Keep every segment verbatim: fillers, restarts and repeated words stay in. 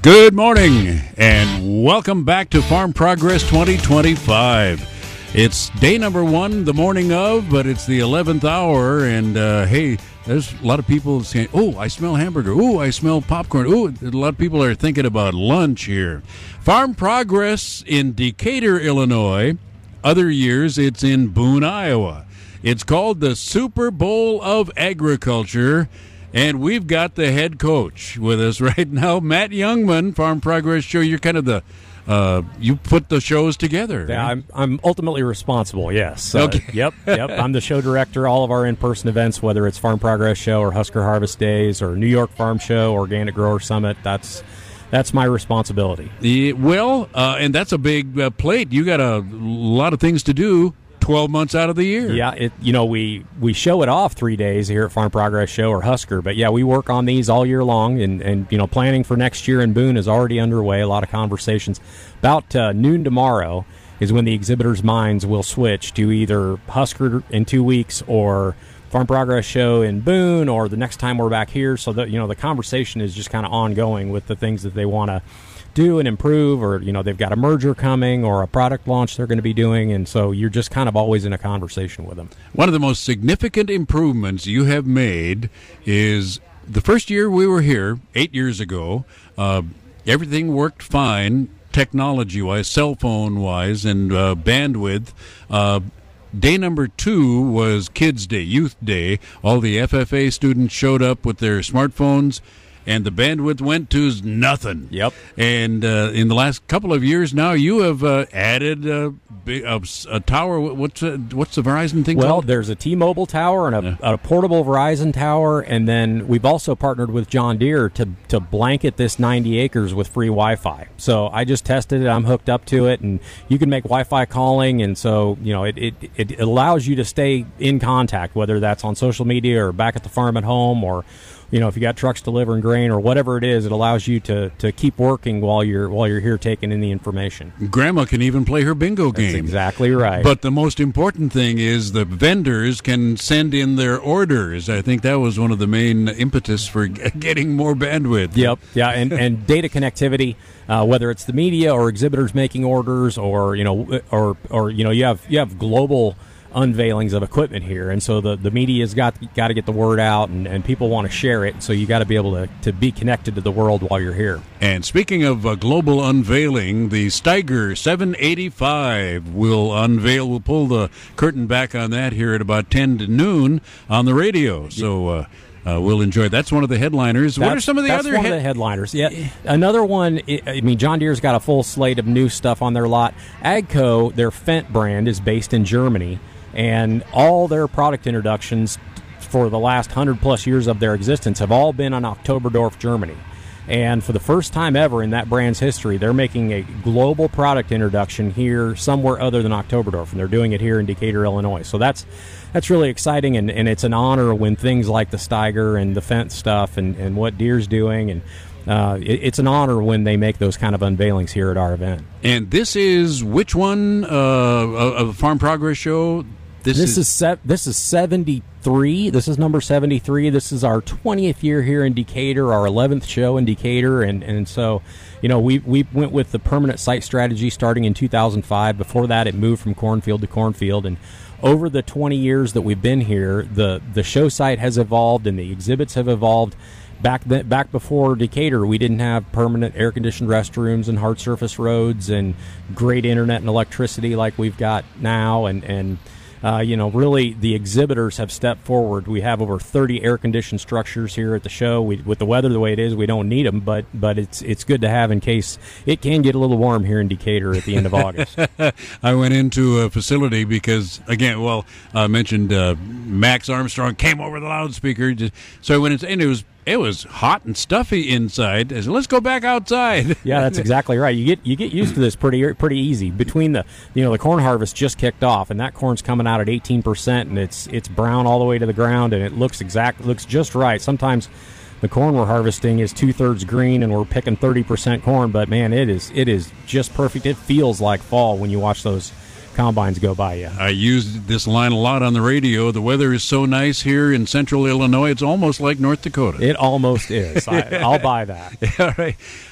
Good morning, and welcome back to Farm Progress twenty twenty-five. It's day number one, the morning of, but it's the eleventh hour, and uh, hey, there's a lot of people saying, oh, I smell hamburger, oh, I smell popcorn, oh, a lot of people are thinking about lunch here. Farm Progress in Decatur, Illinois. Other years, it's in Boone, Iowa. It's called the Super Bowl of Agriculture. And we've got the head coach with us right now, Matt Youngman, Farm Progress Show. You're kind of the, uh, you put the shows together. Yeah, right? I'm I'm ultimately responsible, yes. Uh, Okay. Yep, yep. I'm the show director, all of our in-person events, whether it's Farm Progress Show or Husker Harvest Days or New York Farm Show, Organic Grower Summit. That's that's my responsibility. Yeah, well, uh, and that's a big uh, plate. You got a lot of things to do twelve months out of the year. Yeah, it, you know, we, we show it off three days here at Farm Progress Show or Husker, but yeah, we work on these all year long, and, and you know, planning for next year in Boone is already underway, a lot of conversations. About uh, noon tomorrow is when the exhibitors' minds will switch to either Husker in two weeks or Farm Progress Show in Boone or the next time we're back here, so that, you know, the conversation is just kind of ongoing with the things that they want to do and improve, or you know, they've got a merger coming or a product launch they're going to be doing, and so you're just kind of always in a conversation with them. One of the most significant improvements you have made is the first year we were here, eight years ago, uh, everything worked fine technology-wise, cell phone-wise, and uh, bandwidth. Uh, Day number two was Kids Day, Youth Day. All the F F A students showed up with their smartphones, and the bandwidth went to nothing. Yep. And uh, in the last couple of years now, you have uh, added uh, a, a tower. What's uh, what's the Verizon thing Well, called? there's a T-Mobile tower and a, yeah. a portable Verizon tower, and then we've also partnered with John Deere to to blanket this ninety acres with free Wi-Fi. So I just tested it. I'm hooked up to it, and you can make Wi-Fi calling, and so you know it it, it allows you to stay in contact, whether that's on social media or back at the farm at home, or you know, if you got trucks delivering grain or whatever it is, it allows you to, to keep working while you're while you're here taking in the information. Grandma can even play her bingo game. That's exactly right. But the most important thing is the vendors can send in their orders. I think that was one of the main impetus for getting more bandwidth. Yep. Yeah, and, and data connectivity, uh, whether it's the media or exhibitors making orders, or you know, or or you know, you have you have global unveilings of equipment here, and so the, the media's got got to get the word out, and, and people want to share it, so you got to be able to, to be connected to the world while you're here. And speaking of uh, global unveiling, the Steiger seven eighty-five will unveil, we'll pull the curtain back on that here at about ten to noon on the radio, so uh, uh, we'll enjoy. That's one of the headliners. That's, what are some of the that's other one he- of the headliners? Yeah, another one. I mean, John Deere's got a full slate of new stuff on their lot. AGCO, their Fendt brand, is based in Germany, and all their product introductions for the last hundred plus years of their existence have all been on Oktoberdorf, Germany. And for the first time ever in that brand's history, they're making a global product introduction here somewhere other than Oktoberdorf, and they're doing it here in Decatur, Illinois. So that's that's really exciting, and, and it's an honor when things like the Steiger and the Fendt stuff and, and what Deere's doing, and Uh, it, it's an honor when they make those kind of unveilings here at our event. And this is which one uh, of Farm Progress Show? This, this is, is se- this is seventy-three. This is number seventy-three. This is our twentieth year here in Decatur, our eleventh show in Decatur, and, and so you know we we went with the permanent site strategy starting in two thousand five. Before that, it moved from cornfield to cornfield, and over the twenty years that we've been here, the the show site has evolved and the exhibits have evolved. Back then, back before Decatur, we didn't have permanent air-conditioned restrooms and hard surface roads and great internet and electricity like we've got now. And, and uh, you know, really, the exhibitors have stepped forward. We have over thirty air-conditioned structures here at the show. We, with the weather the way it is, we don't need them, but but it's it's good to have in case it can get a little warm here in Decatur at the end of August. I went into a facility because, again, well, I mentioned uh, Max Armstrong came over the loudspeaker, just, so I went in, and it was It was hot and stuffy inside. I said, let's go back outside. Yeah, that's exactly right. You get you get used to this pretty pretty easy. Between the you know the corn harvest just kicked off, and that corn's coming out at eighteen percent, and it's it's brown all the way to the ground, and it looks exact looks just right. Sometimes the corn we're harvesting is two thirds green, and we're picking thirty percent corn. But man, it is it is just perfect. It feels like fall when you watch those combines go by you. I used this line a lot on the radio. The weather is so nice here in central Illinois, it's almost like North Dakota. It almost is. I, I'll buy that. All right.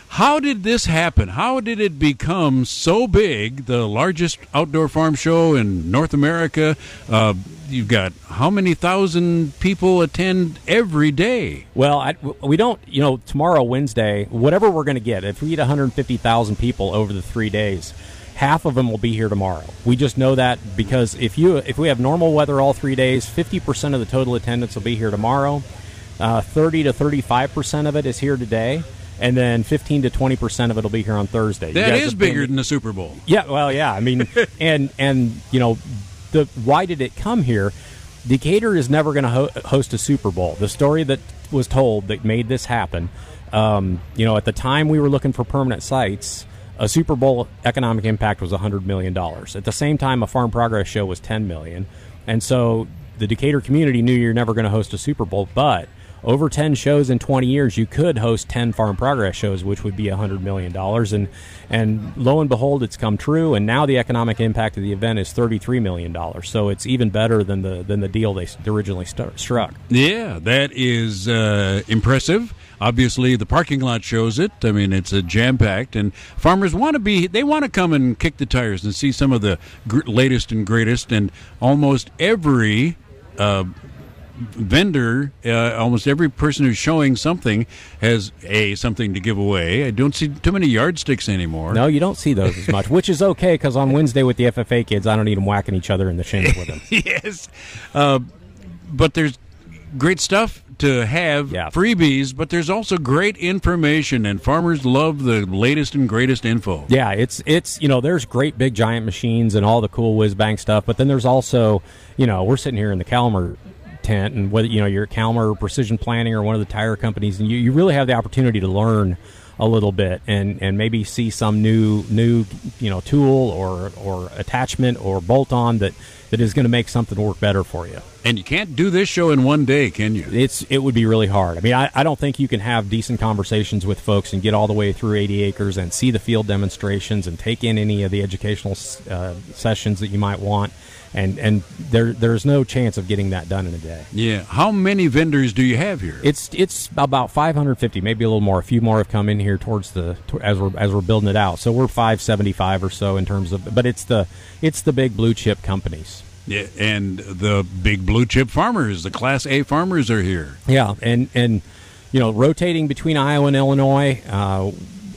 How did this happen? How did it become so big, the largest outdoor farm show in North America? Uh, you've got how many thousand people attend every day? Well, I, we don't, you know, tomorrow, Wednesday, whatever we're going to get, if we get one hundred fifty thousand people over the three days, half of them will be here tomorrow. We just know that because if you if we have normal weather all three days, fifty percent of the total attendance will be here tomorrow. Uh, thirty to thirty-five percent of it is here today. And then fifteen to twenty percent of it will be here on Thursday. That is bigger than the Super Bowl. Yeah, well, yeah. I mean, and, and you know, the why did it come here? Decatur is never going to ho- host a Super Bowl. The story that was told that made this happen, um, you know, at the time we were looking for permanent sites, a Super Bowl economic impact was one hundred million dollars. At the same time, a Farm Progress show was ten million dollars. And so the Decatur community knew you're never going to host a Super Bowl, but over ten shows in twenty years, you could host ten Farm Progress shows, which would be one hundred million dollars. And and lo and behold, it's come true. And now the economic impact of the event is thirty-three million dollars. So it's even better than the than the deal they originally st- struck. Yeah, that is uh, impressive. Obviously, the parking lot shows it. I mean, it's a jam-packed, and farmers want to be, they want to come and kick the tires and see some of the gr- latest and greatest. And almost every uh vendor, uh, almost every person who's showing something has a something to give away. I don't see too many yardsticks anymore. No, you don't see those as much, which is okay because on Wednesday with the F F A kids, I don't need them whacking each other in the shins with them. Yes, uh, but there's great stuff to have, yeah. freebies, but there's also great information, and farmers love the latest and greatest info. Yeah, it's it's you know there's great big giant machines and all the cool whiz bang stuff, but then there's also you know we're sitting here in the Calmer tent, and whether you know you're at Calmer or Precision Planting or one of the tire companies, and you, you really have the opportunity to learn a little bit and, and maybe see some new new you know tool or or attachment or bolt on that, that is going to make something work better for you. And you can't do this show in one day, can you? It's it would be really hard. I mean, I, I don't think you can have decent conversations with folks and get all the way through eighty acres and see the field demonstrations and take in any of the educational uh, sessions that you might want. And and there there's no chance of getting that done in a day. Yeah. How many vendors do you have here? It's it's about five hundred fifty, maybe a little more. A few more have come in here towards the as we're as we're building it out. So we're five seventy-five or so in terms of, but it's the it's the big blue chip companies. Yeah, and the big blue chip farmers, the Class A farmers are here. Yeah, and and you know rotating between Iowa and Illinois, uh,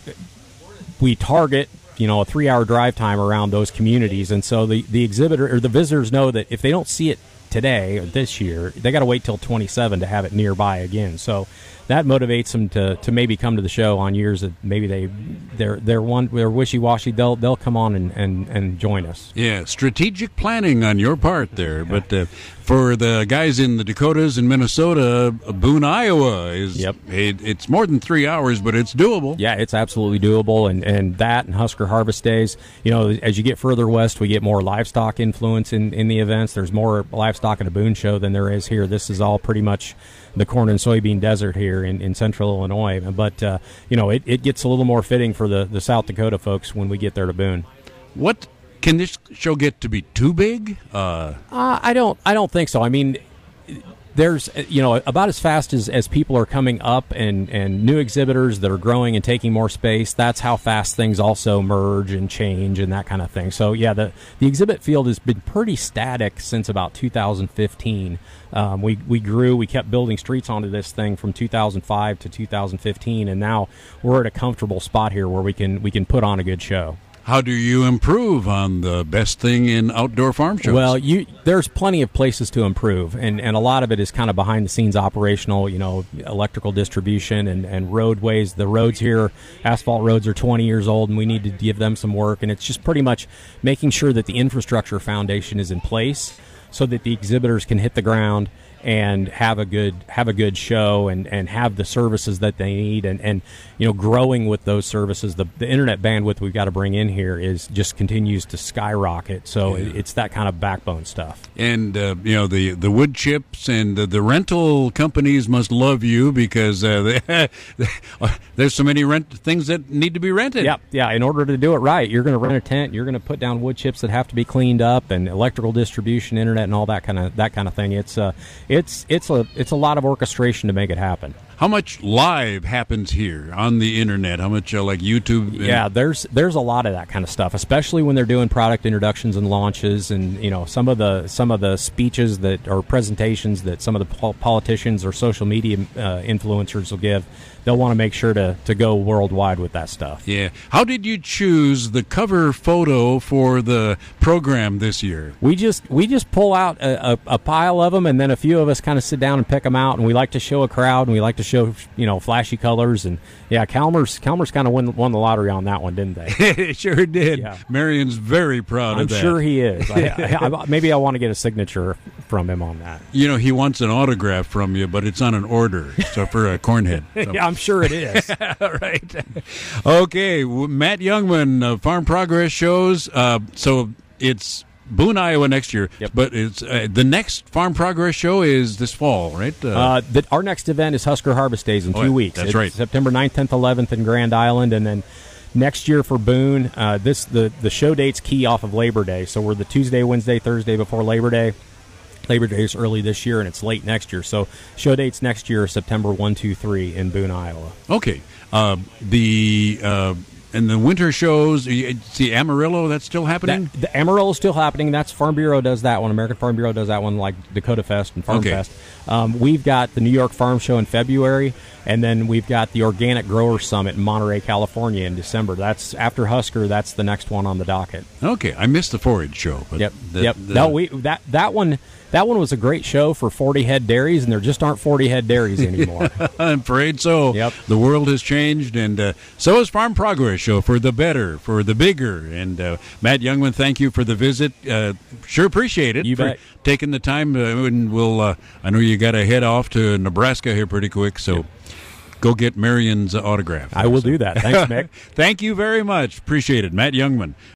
we target. You know, a three-hour drive time around those communities, and so the, the exhibitor or the visitors know that if they don't see it today or this year, they got to wait till twenty-seven to have it nearby again. So that motivates them to, to maybe come to the show on years that maybe they they're they're one they're wishy-washy. They'll they'll come on and, and, and join us. Yeah, strategic planning on your part there, but uh, for the guys in the Dakotas and Minnesota, Boone, Iowa is yep. it, it's more than three hours, but it's doable. Yeah, it's absolutely doable, and, and that and Husker Harvest Days. You know, as you get further west, we get more livestock influence in, in the events. There's more livestock at a Boone show than there is here. This is all pretty much the corn and soybean desert here in, in central Illinois. But, uh, you know, it, it gets a little more fitting for the, the South Dakota folks when we get there to Boone. What can this show get to be too big? Uh, uh, I don't I don't think so. I mean, there's, you know, about as fast as, as people are coming up and, and new exhibitors that are growing and taking more space, that's how fast things also merge and change and that kind of thing. So, yeah, the, the exhibit field has been pretty static since about two thousand fifteen. Um, we, we grew, we kept building streets onto this thing from two thousand five to two thousand fifteen, and now we're at a comfortable spot here where we can we can put on a good show. How do you improve on the best thing in outdoor farm shows? Well, you, there's plenty of places to improve, and, and a lot of it is kind of behind-the-scenes operational, you know, electrical distribution and, and roadways. The roads here, asphalt roads are twenty years old, and we need to give them some work, and it's just pretty much making sure that the infrastructure foundation is in place so that the exhibitors can hit the ground and have a good have a good show and, and have the services that they need, and, and you know growing with those services. The, the internet bandwidth we've got to bring in here is just continues to skyrocket. So yeah. It's that kind of backbone stuff. And uh, you know the the wood chips and the, the rental companies must love you because uh, they, there's so many rent things that need to be rented. Yeah, yeah. In order to do it right, you're going to rent a tent. You're going to put down wood chips that have to be cleaned up, and electrical distribution, internet, and all that kind of that kind of thing. It's uh, It's it's a it's a lot of orchestration to make it happen. how much live happens here on the internet? How much uh, like YouTube? And- yeah, there's there's a lot of that kind of stuff, especially when they're doing product introductions and launches, and you know some of the some of the speeches that or presentations that some of the pol- politicians or social media uh, influencers will give. They'll want to make sure to, to go worldwide with that stuff. Yeah. How did you choose the cover photo for the program this year? We just we just pull out a, a, a pile of them, and then a few of us kind of sit down and pick them out. And we like to show a crowd, and we like to show you know flashy colors. And yeah, Calmer's Calmer's kind of won, won the lottery on that one, didn't they? It sure did. Yeah. Marion's very proud I'm of that. I'm sure he is. I, I, I, maybe I want to get a signature from him on that. You know, he wants an autograph from you, but it's on an order, so for a cornhead. So. Yeah, I'm sure it is. All right. Okay, Matt Youngman, uh, Farm Progress shows. Uh, so it's Boone, Iowa next year, yep. but it's uh, the next Farm Progress show is this fall, right? Uh, uh, the, our next event is Husker Harvest Days in oh, two weeks. That's it's right. September ninth, tenth, eleventh in Grand Island, and then next year for Boone, uh, this the, the show dates key off of Labor Day. So we're the Tuesday, Wednesday, Thursday before Labor Day. Labor Day is early this year, and it's late next year. So show dates next year are September first, two, three in Boone, Iowa. Okay. Uh, the uh, and the winter shows, you see Amarillo, that's still happening? That, the Amarillo is still happening. That's Farm Bureau does that one. American Farm Bureau does that one, like Dakota Fest and Farm Okay. Fest. Um, we've got the New York Farm Show in February, and then we've got the Organic Grower Summit in Monterey, California in December. That's after Husker. That's the next one on the docket. Okay. I missed the forage show. But Yep. the, yep. the- no, we that that one that one was a great show for forty head dairies, and there just aren't forty head dairies anymore. I'm afraid so. Yep. The world has changed, and uh, so is Farm Progress Show for the better, for the bigger. And uh, Matt Youngman, thank you for the visit. Uh, sure appreciate it. You for bet. taking the time. Uh, and we'll. Uh, I know you got to head off to Nebraska here pretty quick, so. Yep. Go get Marion's autograph. I will do that. Thanks, Mick. Thank you very much. Appreciate it. Matt Youngman.